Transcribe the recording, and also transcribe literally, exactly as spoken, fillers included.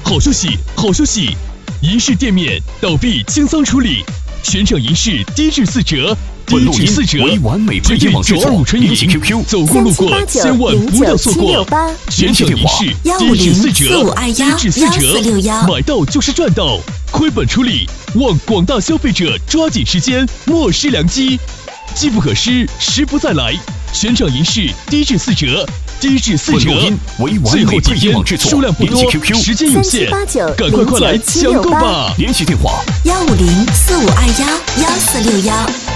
好消息，好消息！银饰店面倒闭轻松处理，全场银饰低至四折，低至四折，绝对九二五纯银，走过路过千万不要错过。全场银饰低至四折，低至四折，买到就是赚到，亏本处理，望广大消费者抓紧时间，莫失良机。机不可失，时不再来。全场银饰低至四折，低至四折，最后几天，数量不多，时间有限，赶快快来抢购吧！ 联系电话：幺五零四五二幺幺四六幺。